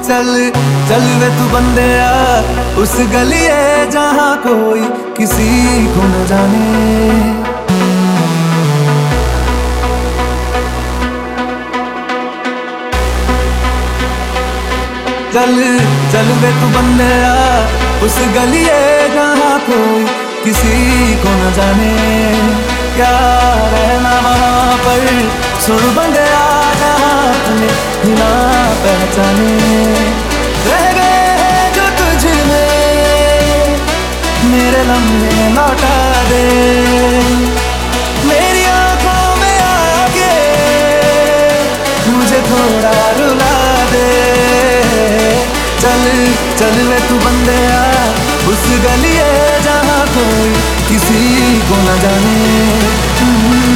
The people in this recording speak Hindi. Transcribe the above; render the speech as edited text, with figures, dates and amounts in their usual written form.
चल चल वे तू बंदे उस गलिए जहाँ कोई किसी को न जाने। चल चल वे तू बंदे उस गलिए जहाँ कोई किसी को न जाने। क्या रहना वहाँ पर सुन बंदे जहाँ अपने ही ना पहचाने। रह गए हैं जो तुझ में मेरे लम्हे लौटा दे, मेरी आंखों में आके मुझे थोड़ा रुला दे। चल चल वे तू बंदे उस गलिए जहाँ कोई किसी को न जाने।